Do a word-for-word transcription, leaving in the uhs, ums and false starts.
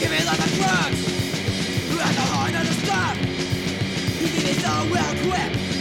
give me like a drug. Like a heart and a stuff. You give me so well equipped.